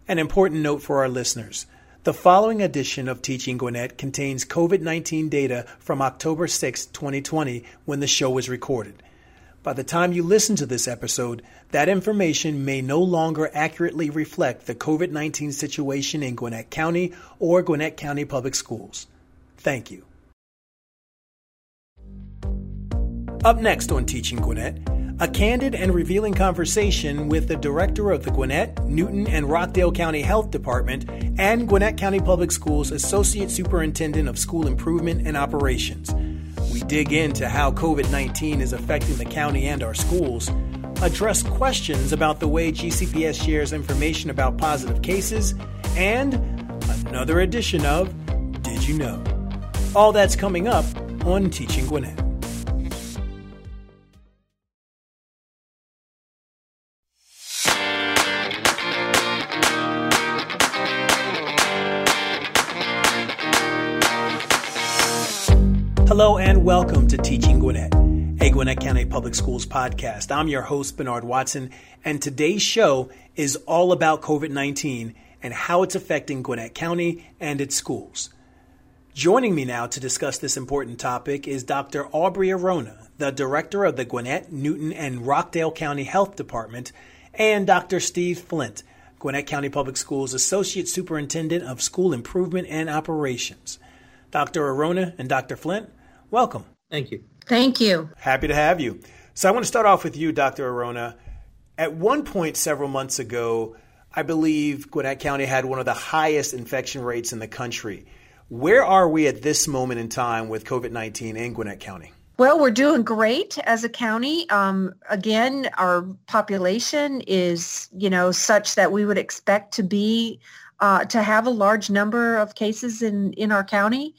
An important note for our listeners. The following edition of Teaching Gwinnett contains COVID-19 data from October 6, 2020, when the show was recorded. By the time you listen to this episode, that information may no longer accurately reflect the COVID-19 situation in Gwinnett County or Gwinnett County Public Schools. Thank you. Up next on Teaching Gwinnett, a candid and revealing conversation with the director of the Gwinnett, Newton, and Rockdale County Health Department and Gwinnett County Public Schools Associate Superintendent of School Improvement and Operations. We dig into how COVID-19 is affecting the county and our schools, address questions about the way GCPS shares information about positive cases, and another edition of Did You Know? All that's coming up on Teaching Gwinnett. Hello and welcome to Teaching Gwinnett, a Gwinnett County Public Schools podcast. I'm your host, Bernard Watson, and today's show is all about COVID-19 and how it's affecting Gwinnett County and its schools. Joining me now to discuss this important topic is Dr. Aubrey Arona, the director of the Gwinnett, Newton, and Rockdale County Health Department, and Dr. Steve Flint, Gwinnett County Public Schools Associate Superintendent of School Improvement and Operations. Dr. Arona and Dr. Flint, welcome. Thank you. Thank you. Happy to have you. So I want to start off with you, Dr. Arona. At one point several months ago, I believe Gwinnett County had one of the highest infection rates in the country. Where are we at this moment in time with COVID-19 in Gwinnett County? Well, we're doing great as a county. Again, our population is, such that we would expect to be to have a large number of cases in our county.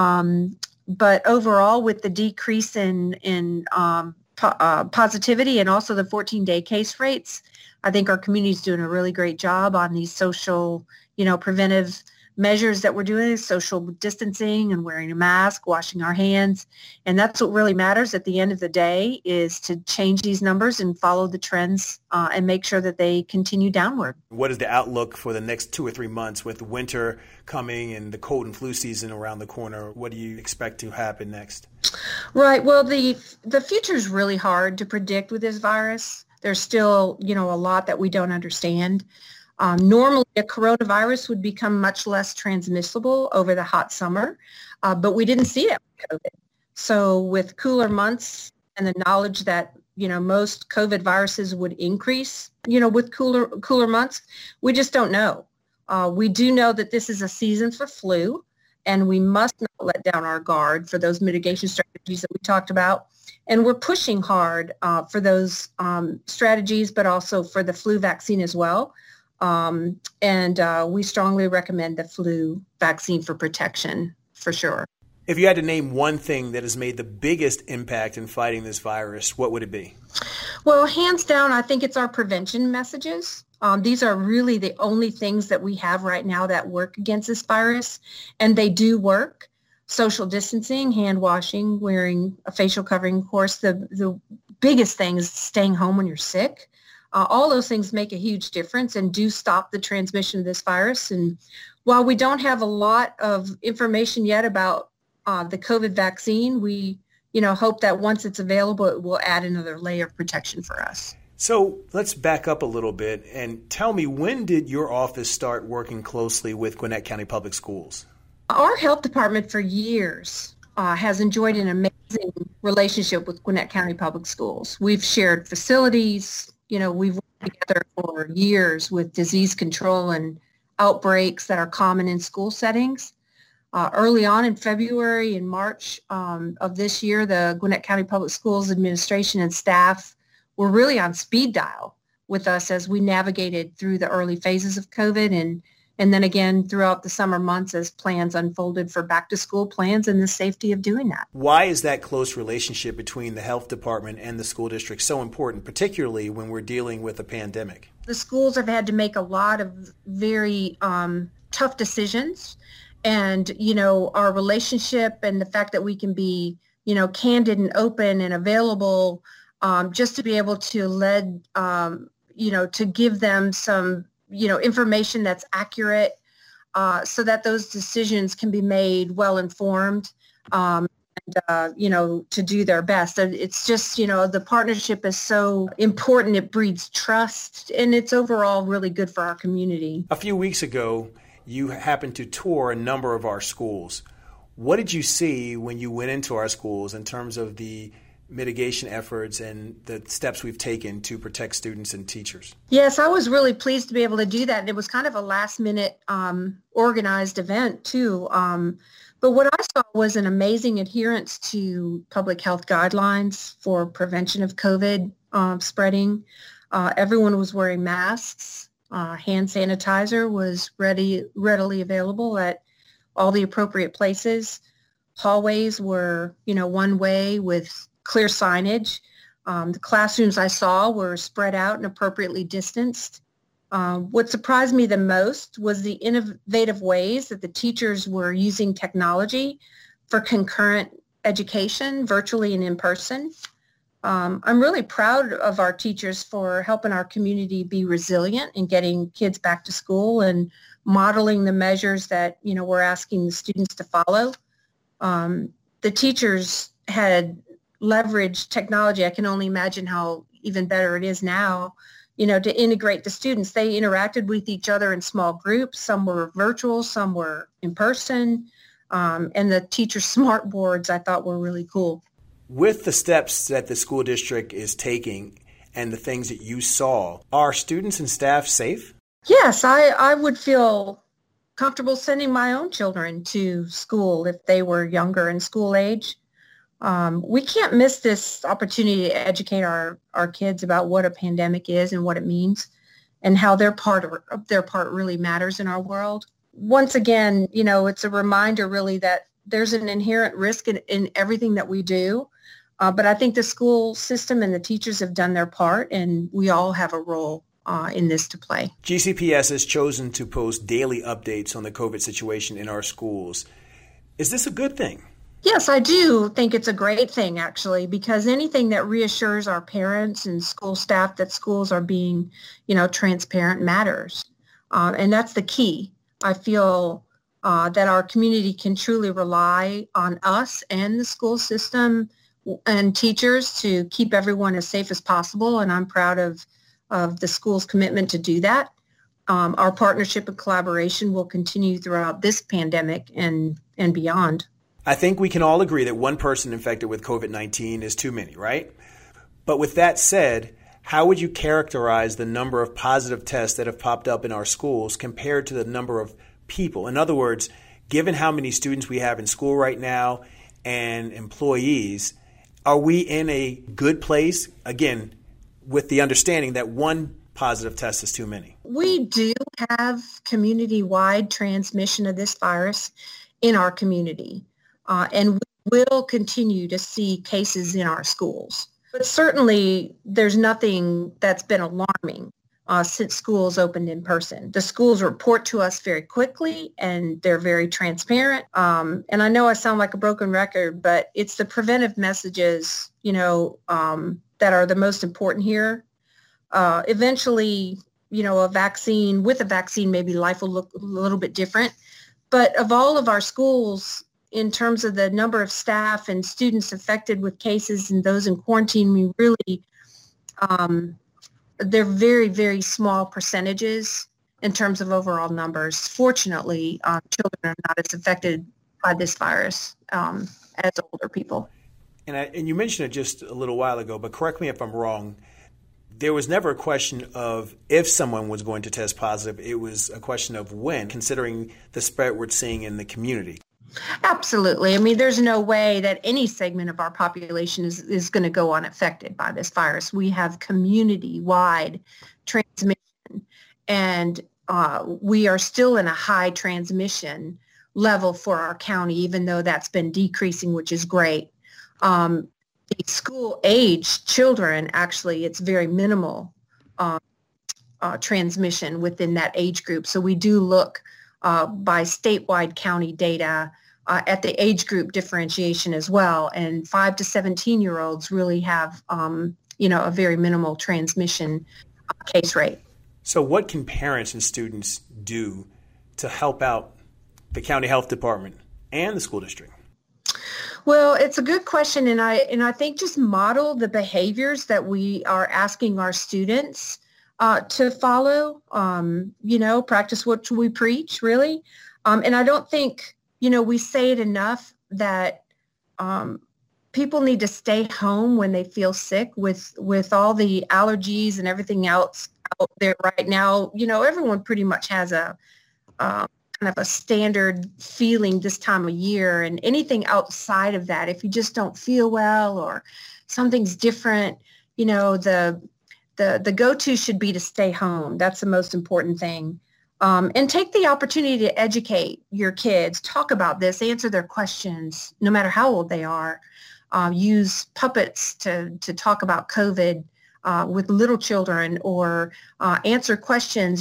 But overall, with the decrease in positivity and also the 14-day case rates, I think our community is doing a really great job on these social, preventive measures that we're doing, social distancing and wearing a mask, washing our hands. And that's what really matters at the end of the day, is to change these numbers and follow the trends and make sure that they continue downward. What is the outlook for the next 2 or 3 months with winter coming and the cold and flu season around the corner? What do you expect to happen next? Right. Well, the future is really hard to predict with this virus. There's still, a lot that we don't understand. Normally, a coronavirus would become much less transmissible over the hot summer, but we didn't see that with COVID. So with cooler months and the knowledge that, most COVID viruses would increase, with cooler months, we just don't know. We do know that this is a season for flu, and we must not let down our guard for those mitigation strategies that we talked about. And we're pushing hard for those strategies, but also for the flu vaccine as well. And we strongly recommend the flu vaccine for protection, for sure. If you had to name one thing that has made the biggest impact in fighting this virus, what would it be? Well, hands down, I think it's our prevention messages. These are really the only things that we have right now that work against this virus, and they do work. Social distancing, hand washing, wearing a facial covering, of course. The biggest thing is staying home when you're sick. All those things make a huge difference and do stop the transmission of this virus. And while we don't have a lot of information yet about the COVID vaccine, we, hope that once it's available, it will add another layer of protection for us. So let's back up a little bit and tell me, when did your office start working closely with Gwinnett County Public Schools? Our health department for years has enjoyed an amazing relationship with Gwinnett County Public Schools. We've shared facilities. We've worked together for years with disease control and outbreaks that are common in school settings. Early on in February and March of this year, the Gwinnett County Public Schools administration and staff were really on speed dial with us as we navigated through the early phases of COVID and then again throughout the summer months as plans unfolded for back to school plans and the safety of doing that. Why is that close relationship between the health department and the school district so important, particularly when we're dealing with a pandemic? The schools have had to make a lot of very tough decisions. And, our relationship and the fact that we can be, candid and open and available just to be able to to give them some information that's accurate, so that those decisions can be made well informed, to do their best. And it's just, the partnership is so important. It breeds trust, and it's overall really good for our community. A few weeks ago, you happened to tour a number of our schools. What did you see when you went into our schools in terms of the mitigation efforts and the steps we've taken to protect students and teachers? Yes, I was really pleased to be able to do that. And it was kind of a last minute organized event too. But what I saw was an amazing adherence to public health guidelines for prevention of COVID spreading. Everyone was wearing masks. Hand sanitizer was readily available at all the appropriate places. Hallways were, one way with clear signage. The classrooms I saw were spread out and appropriately distanced. What surprised me the most was the innovative ways that the teachers were using technology for concurrent education, virtually and in person. I'm really proud of our teachers for helping our community be resilient and getting kids back to school and modeling the measures that, we're asking the students to follow. The teachers had leveraged technology. I can only imagine how even better it is now, to integrate the students. They interacted with each other in small groups. Some were virtual, some were in person. And the teacher smart boards I thought were really cool. With the steps that the school district is taking and the things that you saw, are students and staff safe? Yes, I would feel comfortable sending my own children to school if they were younger in school age. We can't miss this opportunity to educate our kids about what a pandemic is and what it means and how their part really matters in our world. Once again, it's a reminder really that there's an inherent risk in everything that we do. But I think the school system and the teachers have done their part, and we all have a role in this to play. GCPS has chosen to post daily updates on the COVID situation in our schools. Is this a good thing? Yes, I do think it's a great thing, actually, because anything that reassures our parents and school staff that schools are being, transparent matters. And that's the key. I feel that our community can truly rely on us and the school system and teachers to keep everyone as safe as possible. And I'm proud of the school's commitment to do that. Our partnership and collaboration will continue throughout this pandemic and beyond. I think we can all agree that one person infected with COVID-19 is too many, right? But with that said, how would you characterize the number of positive tests that have popped up in our schools compared to the number of people? In other words, given how many students we have in school right now and employees, are we in a good place, again, with the understanding that one positive test is too many? We do have community-wide transmission of this virus in our community. And we will continue to see cases in our schools. But certainly there's nothing that's been alarming since schools opened in person. The schools report to us very quickly and they're very transparent. And I know I sound like a broken record, but it's the preventive messages, that are the most important here. Eventually, with a vaccine, maybe life will look a little bit different. But of all of our schools, in terms of the number of staff and students affected with cases and those in quarantine, we really, they're very, very small percentages in terms of overall numbers. Fortunately, children are not as affected by this virus as older people. And you mentioned it just a little while ago, but correct me if I'm wrong. There was never a question of if someone was going to test positive. It was a question of when, considering the spread we're seeing in the community. Absolutely. I mean, there's no way that any segment of our population is going to go unaffected by this virus. We have community-wide transmission, and we are still in a high transmission level for our county, even though that's been decreasing, which is great. The school-age children, actually, it's very minimal transmission within that age group. So we do look by statewide county data at the age group differentiation as well. And 5 to 17-year-olds really have, a very minimal transmission case rate. So what can parents and students do to help out the county health department and the school district? Well, it's a good question, and I think just model the behaviors that we are asking our students to follow. Practice what we preach, really. And I don't think we say it enough that people need to stay home when they feel sick with all the allergies and everything else out there right now. Everyone pretty much has a kind of a standard feeling this time of year, and anything outside of that, if you just don't feel well or something's different, the go-to should be to stay home. That's the most important thing. And take the opportunity to educate your kids, talk about this, answer their questions, no matter how old they are. Use puppets to talk about COVID with little children, or answer questions.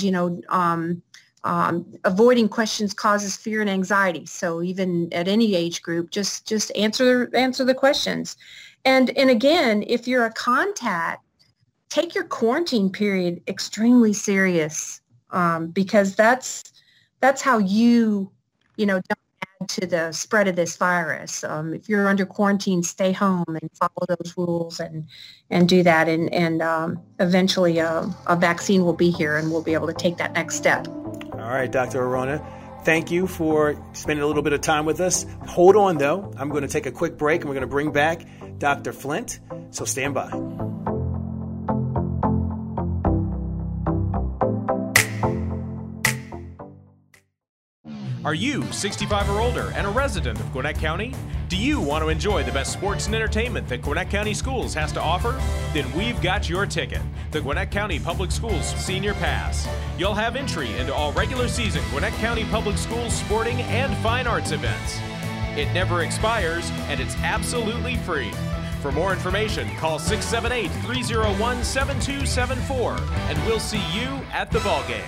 Avoiding questions causes fear and anxiety. So even at any age group, just answer the questions. And again, if you're a contact, take your quarantine period extremely serious, because that's how you don't add to the spread of this virus. If you're under quarantine, stay home and follow those rules and do that. And eventually a vaccine will be here and we'll be able to take that next step. All right, Dr. Arona, thank you for spending a little bit of time with us. Hold on, though. I'm going to take a quick break, and we're going to bring back Dr. Flint, so stand by. Are you 65 or older and a resident of Gwinnett County? Do you want to enjoy the best sports and entertainment that Gwinnett County Schools has to offer? Then we've got your ticket, the Gwinnett County Public Schools Senior Pass. You'll have entry into all regular season Gwinnett County Public Schools sporting and fine arts events. It never expires, and it's absolutely free. For more information, call 678-301-7274, and we'll see you at the ballgame.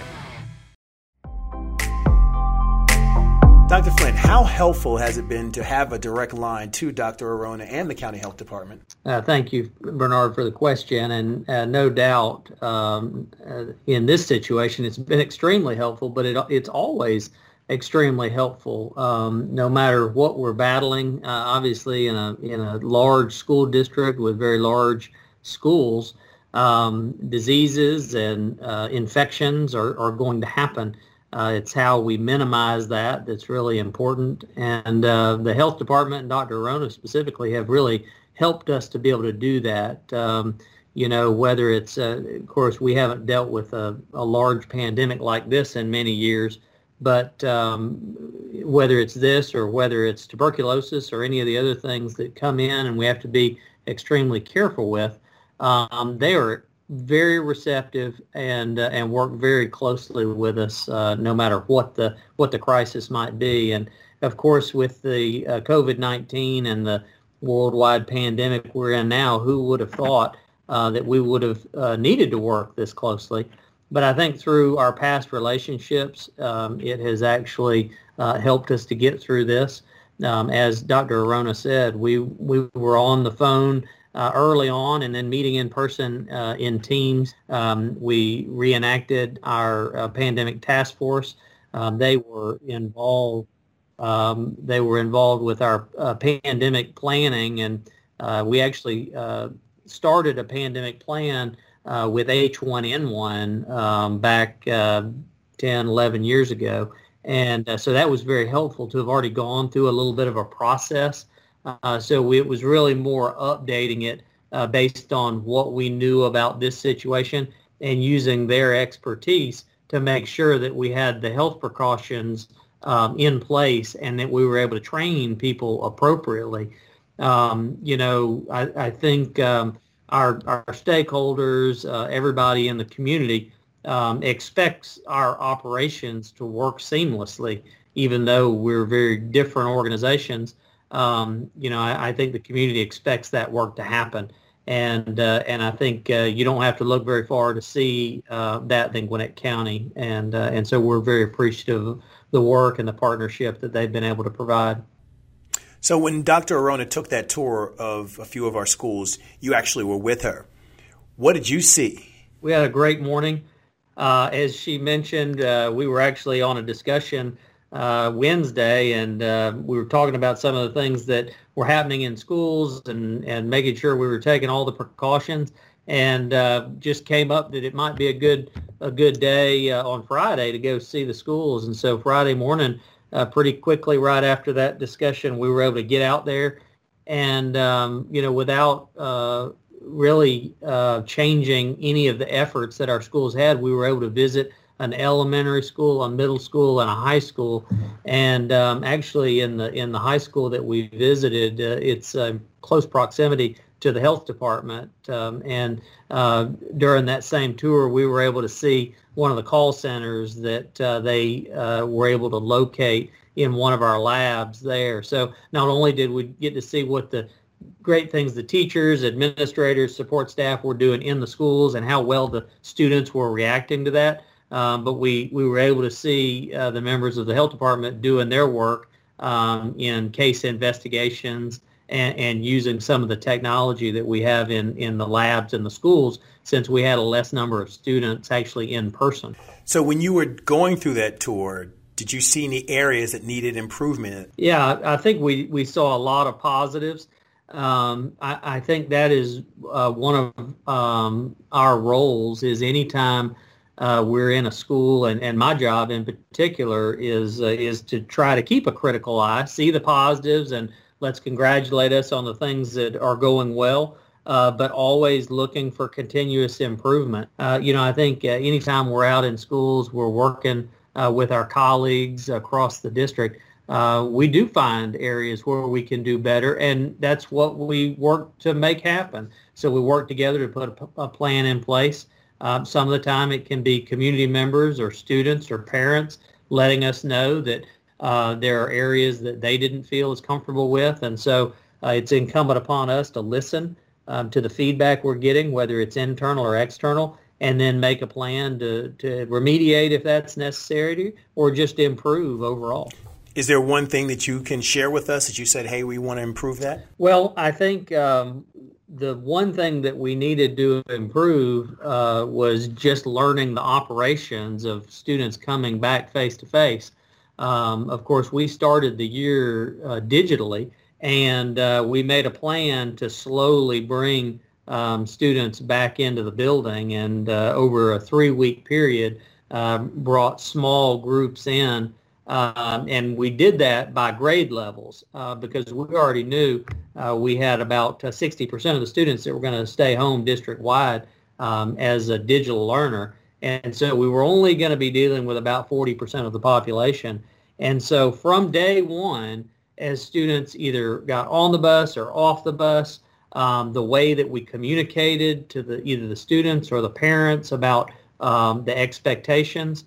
Dr. Flint, how helpful has it been to have a direct line to Dr. Arona and the County Health Department? Thank you, Bernard, for the question. And no doubt in this situation, it's been extremely helpful, but it's always extremely helpful, no matter what we're battling. Obviously, in a large school district with very large schools, diseases and infections are going to happen. It's how we minimize that's really important. And the health department and Dr. Arona specifically have really helped us to be able to do that. Whether it's, of course, we haven't dealt with a large pandemic like this in many years, but whether it's this or whether it's tuberculosis or any of the other things that come in and we have to be extremely careful with, they are very receptive and work very closely with us, no matter what the crisis might be. And of course, with the COVID-19 and the worldwide pandemic we're in now, who would have thought that we would have needed to work this closely? But I think through our past relationships, it has actually helped us to get through this. As Dr. Arona said, we were on the phone early on, and then meeting in person in teams. We reenacted our pandemic task force. They were involved with our pandemic planning, and we actually started a pandemic plan with H1N1 back 10, 11 years ago. And so that was very helpful to have already gone through a little bit of a process. So it was really more updating it based on what we knew about this situation and using their expertise to make sure that we had the health precautions in place and that we were able to train people appropriately. I think our stakeholders, everybody in the community expects our operations to work seamlessly, even though we're very different organizations. I think the community expects that work to happen, and I think you don't have to look very far to see that in Gwinnett County, and so we're very appreciative of the work and the partnership that they've been able to provide. So when Dr. Arona took that tour of a few of our schools, you actually were with her. What did you see? We had a great morning. As she mentioned, we were actually on a discussion Wednesday, and we were talking about some of the things that were happening in schools and making sure we were taking all the precautions, and just came up that it might be a good day on Friday to go see the schools. And so Friday morning, pretty quickly right after that discussion, we were able to get out there and, without really changing any of the efforts that our schools had, we were able to visit an elementary school, a middle school, and a high school. And actually in the high school that we visited, it's close proximity to the health department. And during that same tour, we were able to see one of the call centers that they were able to locate in one of our labs there. So not only did we get to see what the great things the teachers, administrators, support staff were doing in the schools and how well the students were reacting to that, but we were able to see the members of the health department doing their work in case investigations and using some of the technology that we have in the labs in the schools, since we had a less number of students actually in person. So when you were going through that tour, did you see any areas that needed improvement? Yeah, I think we saw a lot of positives. I think that is one of our roles is anytime we're in a school, and my job in particular is to try to keep a critical eye, see the positives, and let's congratulate us on the things that are going well, but always looking for continuous improvement. I think anytime we're out in schools, we're working with our colleagues across the district, we do find areas where we can do better, and that's what we work to make happen. So we work together to put a plan in place. Some of the time it can be community members or students or parents letting us know that there are areas that they didn't feel as comfortable with, and so it's incumbent upon us to listen to the feedback we're getting, whether it's internal or external, and then make a plan to remediate if that's necessary or just improve overall. Is there one thing that you can share with us that you said, hey, we want to improve that? Well, I think the one thing that we needed to improve was just learning the operations of students coming back face-to-face. Of course, we started the year digitally, and we made a plan to slowly bring students back into the building, and over a 3-week period brought small groups in, and we did that by grade levels because we already knew we had about 60% of the students that were going to stay home district-wide as a digital learner, and so we were only going to be dealing with about 40% of the population. And so from day one, as students either got on the bus or off the bus, the way that we communicated to either the students or the parents about the expectations,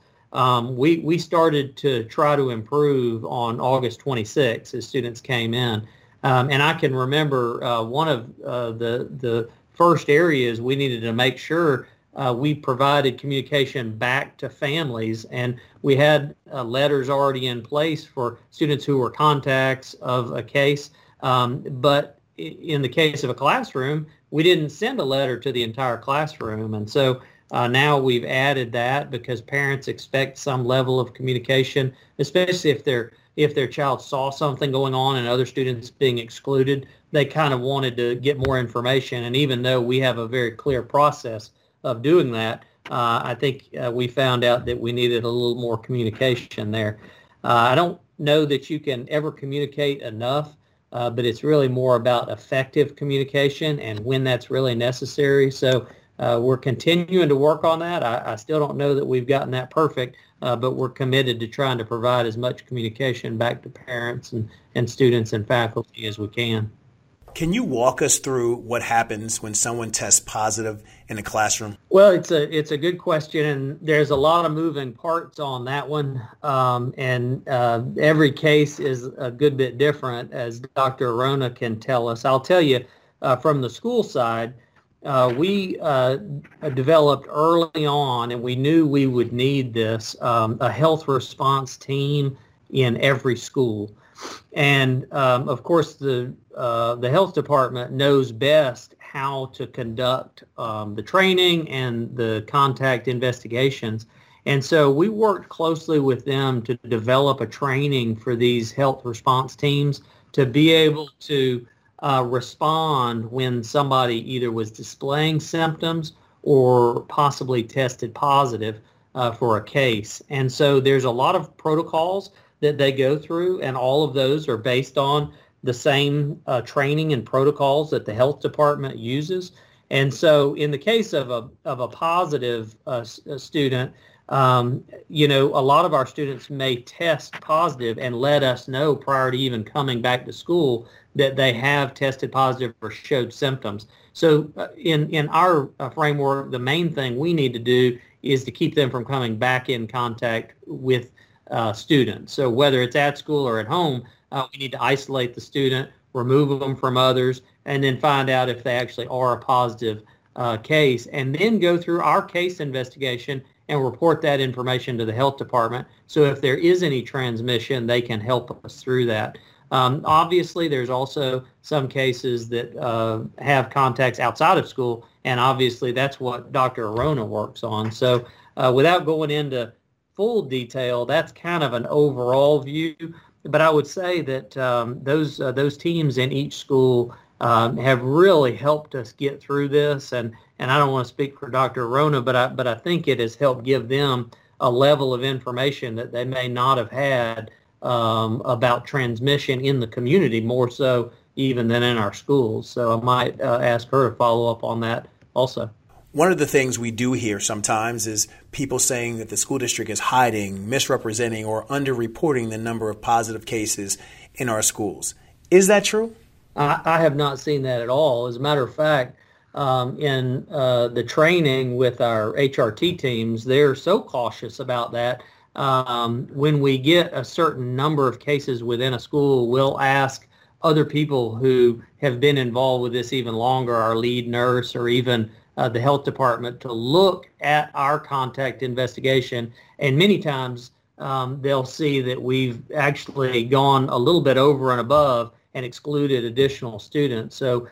we started to try to improve on August 26th as students came in. And I can remember one of the first areas we needed to make sure we provided communication back to families, and we had letters already in place for students who were contacts of a case, but in the case of a classroom, we didn't send a letter to the entire classroom. And so now we've added that because parents expect some level of communication, especially if their child saw something going on and other students being excluded. They kind of wanted to get more information. And even though we have a very clear process of doing that, I think we found out that we needed a little more communication there. I don't know that you can ever communicate enough, but it's really more about effective communication and when that's really necessary. So we're continuing to work on that. I still don't know that we've gotten that perfect, but we're committed to trying to provide as much communication back to parents and students and faculty as we can. Can you walk us through what happens when someone tests positive in a classroom? Well, it's a good question, and there's a lot of moving parts on that one, and every case is a good bit different, as Dr. Arona can tell us. I'll tell you, from the school side, we developed early on, and we knew we would need this, a health response team in every school. And of course, the health department knows best how to conduct the training and the contact investigations. And so we worked closely with them to develop a training for these health response teams to be able to respond when somebody either was displaying symptoms or possibly tested positive for a case. And so there's a lot of protocols that they go through, and all of those are based on the same training and protocols that the health department uses. And so in the case of a positive student, a lot of our students may test positive and let us know prior to even coming back to school that they have tested positive or showed symptoms. So in our framework, the main thing we need to do is to keep them from coming back in contact with students. So whether it's at school or at home, we need to isolate the student, remove them from others, and then find out if they actually are a positive case, and then go through our case investigation and report that information to the health department. So if there is any transmission, they can help us through that. Obviously, there's also some cases that have contacts outside of school, and obviously that's what Dr. Arona works on. So without going into full detail, that's kind of an overall view. But I would say that those teams in each school have really helped us get through this. And I don't want to speak for Dr. Arona, but I think it has helped give them a level of information that they may not have had about transmission in the community, more so even than in our schools. So I might ask her to follow up on that also. One of the things we do hear sometimes is people saying that the school district is hiding, misrepresenting, or underreporting the number of positive cases in our schools. Is that true? I have not seen that at all. As a matter of fact, in the training with our HRT teams, they're so cautious about that. When we get a certain number of cases within a school, we'll ask other people who have been involved with this even longer, our lead nurse or even the health department, to look at our contact investigation. And many times they'll see that we've actually gone a little bit over and above and excluded additional students. So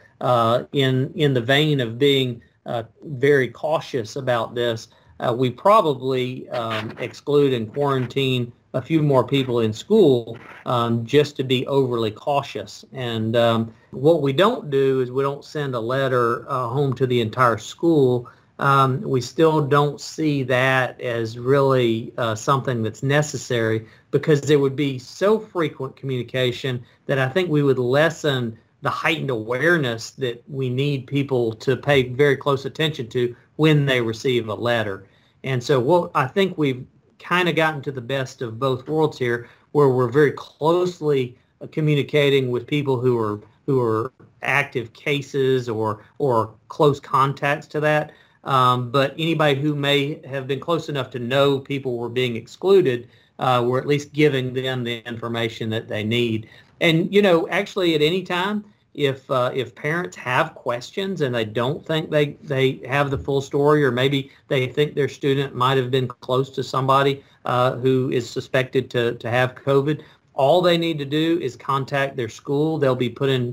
in the vein of being very cautious about this, we probably exclude and quarantine a few more people in school just to be overly cautious. And what we don't do is we don't send a letter home to the entire school. We still don't see that as really something that's necessary, because there would be so frequent communication that I think we would lessen the heightened awareness that we need people to pay very close attention to when they receive a letter. And so I think we've kind of gotten to the best of both worlds here, where we're very closely communicating with people who are active cases or close contacts to that. But anybody who may have been close enough to know people were being excluded, we're at least giving them the information that they need. And, actually at any time, if parents have questions and they don't think they have the full story, or maybe they think their student might have been close to somebody who is suspected to have COVID, all they need to do is contact their school. They'll be put in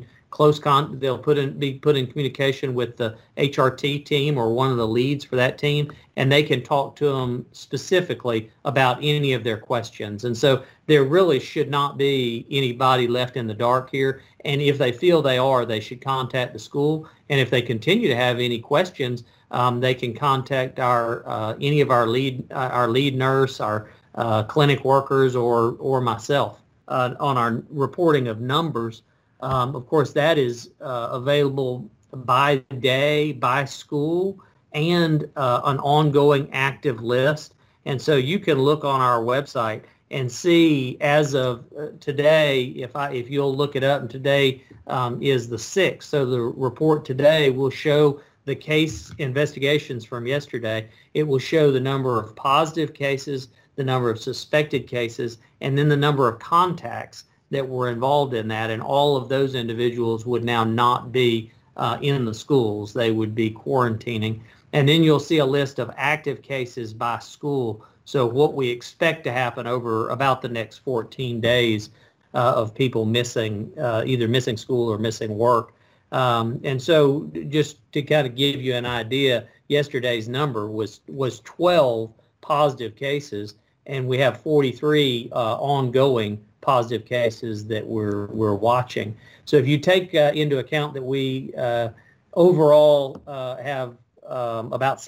be put in communication with the HRT team or one of the leads for that team, and they can talk to them specifically about any of their questions. And so there really should not be anybody left in the dark here. And if they feel they should contact the school. And if they continue to have any questions, they can contact any of our lead nurse, our clinic workers, or myself on our reporting of numbers. Of course, that is available by day, by school, and an ongoing active list. And so you can look on our website and see, as of today, if you'll look it up, and today is the 6th. So the report today will show the case investigations from yesterday. It will show the number of positive cases, the number of suspected cases, and then the number of contacts that were involved in that. And all of those individuals would now not be in the schools. They would be quarantining. And then you'll see a list of active cases by school. So what we expect to happen over about the next 14 days of people missing, either missing school or missing work. And so just to kind of give you an idea, yesterday's number was 12 positive cases, and we have 43 ongoing positive cases that we're watching. So if you take into account that we overall have about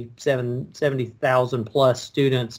70,000 plus students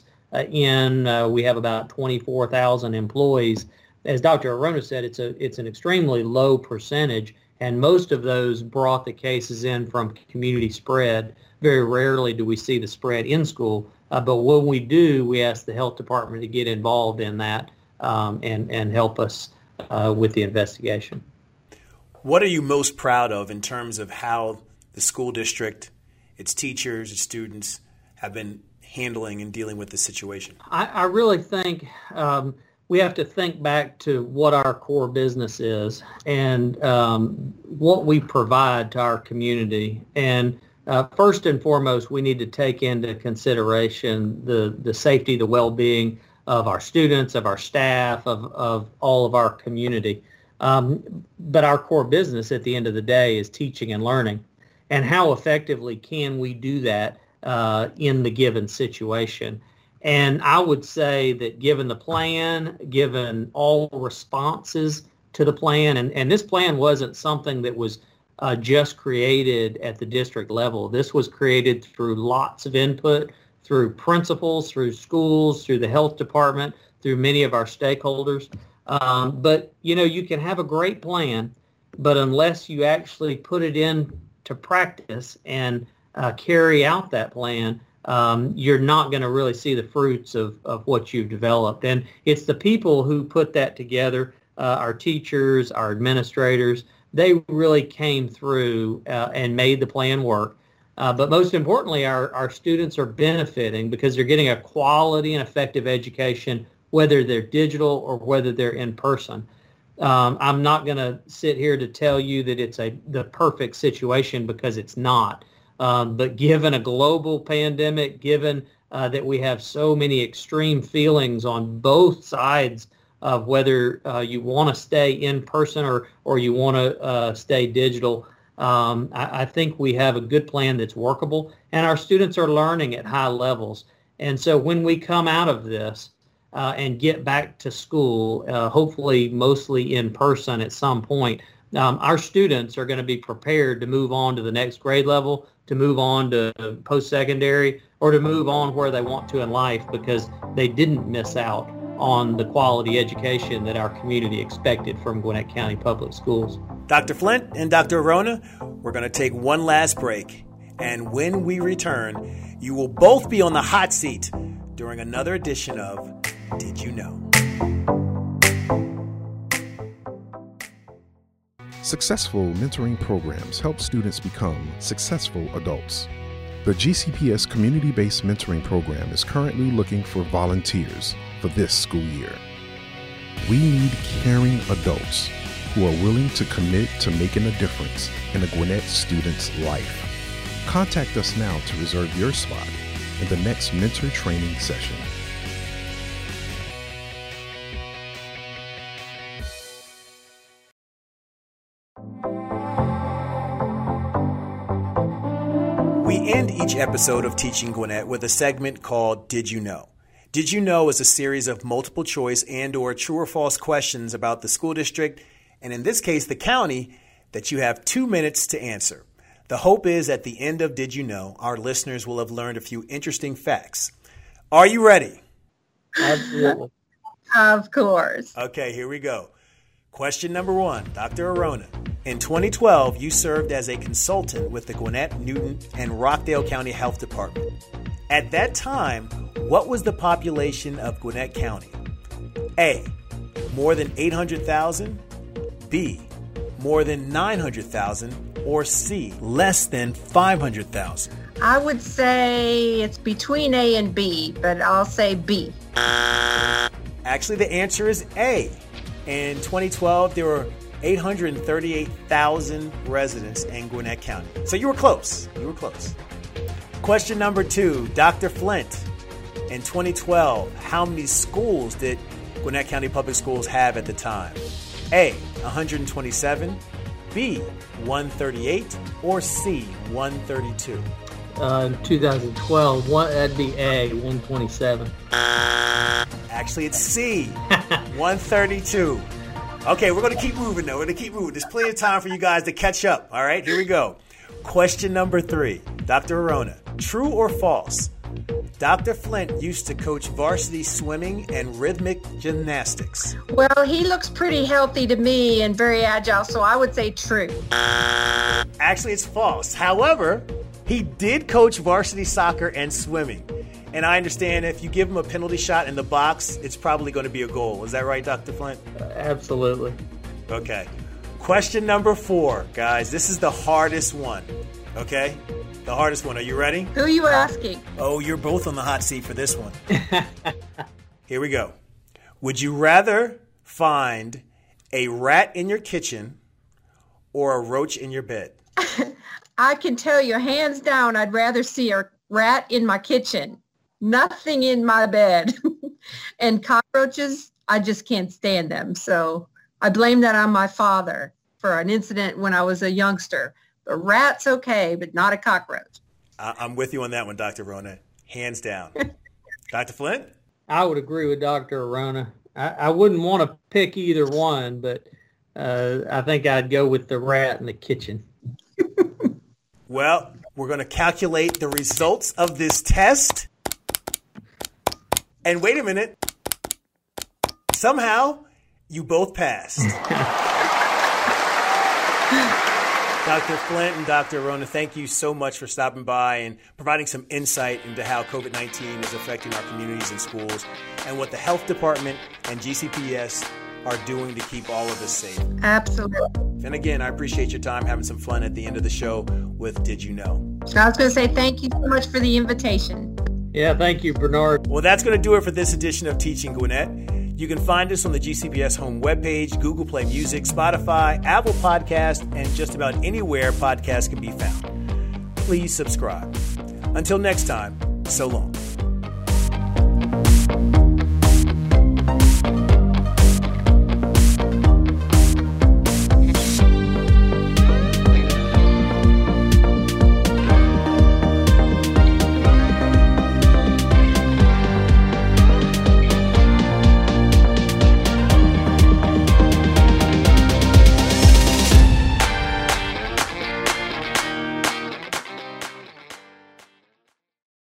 we have about 24,000 employees. As Dr. Arona said, it's an extremely low percentage, and most of those brought the cases in from community spread. Very rarely do we see the spread in school, but when we do, we ask the health department to get involved in that and help us with the investigation. What are you most proud of in terms of how the school district, its teachers, its students have been handling and dealing with the situation? I really think we have to think back to what our core business is and what we provide to our community. And first and foremost, we need to take into consideration the safety, the well-being of our students, of our staff, of all of our community. But our core business at the end of the day is teaching and learning. And how effectively can we do that in the given situation? And I would say that given the plan, given all responses to the plan, and this plan wasn't something that was just created at the district level. This was created through lots of input, through principals, through schools, through the health department, through many of our stakeholders. But, you can have a great plan, but unless you actually put it into practice and carry out that plan, you're not going to really see the fruits of what you've developed. And it's the people who put that together, our teachers, our administrators. They really came through and made the plan work. But most importantly, our students are benefiting because they're getting a quality and effective education, whether they're digital or whether they're in person. I'm not going to sit here to tell you that it's the perfect situation, because it's not. But given a global pandemic, given that we have so many extreme feelings on both sides of whether you want to stay in person or you want to stay digital, I think we have a good plan that's workable, and our students are learning at high levels. And so when we come out of this and get back to school, hopefully mostly in person at some point, our students are going to be prepared to move on to the next grade level, to move on to post-secondary, or to move on where they want to in life, because they didn't miss out on the quality education that our community expected from Gwinnett County Public Schools. Dr. Flint and Dr. Arona, we're going to take one last break. And when we return, you will both be on the hot seat during another edition of Did You Know? Successful mentoring programs help students become successful adults. The GCPS community-based mentoring program is currently looking for volunteers for this school year. We need caring adults who are willing to commit to making a difference in a Gwinnett student's life. Contact us now to reserve your spot in the next mentor training session. We end each episode of Teaching Gwinnett with a segment called Did You Know? Did You Know is a series of multiple choice and or true or false questions about the school district, and in this case, the county, that you have 2 minutes to answer. The hope is at the end of Did You Know, our listeners will have learned a few interesting facts. Are you ready? Absolutely. Of course. Okay, here we go. Question number 1, Dr. Arona. In 2012, you served as a consultant with the Gwinnett, Newton, and Rockdale County Health Department. At that time, what was the population of Gwinnett County? A, more than 800,000, B, more than 900,000, or C, less than 500,000? I would say it's between A and B, but I'll say B. Actually, the answer is A. In 2012, there were 838,000 residents in Gwinnett County. So you were close. You were close. Question number 2, Dr. Flint. In 2012, how many schools did Gwinnett County Public Schools have at the time? A, 127, B, 138, or C, 132? 2012, that'd be A, 127. Actually, it's C, 132. Okay, we're going to keep moving, though. We're going to keep moving. There's plenty of time for you guys to catch up. All right, here we go. Question number 3. Dr. Arona, true or false? Dr. Flint used to coach varsity swimming and rhythmic gymnastics. Well, he looks pretty healthy to me and very agile, so I would say true. Actually, it's false. However, he did coach varsity soccer and swimming. And I understand if you give him a penalty shot in the box, it's probably going to be a goal. Is that right, Dr. Flint? Absolutely. Okay. Question number 4, guys. This is the hardest one. Okay? The hardest one. Are you ready? Who are you asking? Oh, you're both on the hot seat for this one. Here we go. Would you rather find a rat in your kitchen or a roach in your bed? I can tell you, hands down, I'd rather see a rat in my kitchen. Nothing in my bed. And cockroaches, I just can't stand them. So I blame that on my father for an incident when I was a youngster. A rat's okay, but not a cockroach. I'm with you on that one, Dr. Arona. Hands down. Dr. Flint? I would agree with Dr. Arona. I wouldn't want to pick either one, but I think I'd go with the rat in the kitchen. Well, we're going to calculate the results of this test. And wait a minute. Somehow, you both passed. Dr. Flint and Dr. Arona, thank you so much for stopping by and providing some insight into how COVID-19 is affecting our communities and schools and what the health department and GCPS are doing to keep all of us safe. Absolutely. And again, I appreciate your time having some fun at the end of the show with Did You Know? I was going to say thank you so much for the invitation. Yeah, thank you, Bernard. Well, that's going to do it for this edition of Teaching Gwinnett. You can find us on the GCPS home webpage, Google Play Music, Spotify, Apple Podcast, and just about anywhere podcasts can be found. Please subscribe. Until next time, so long.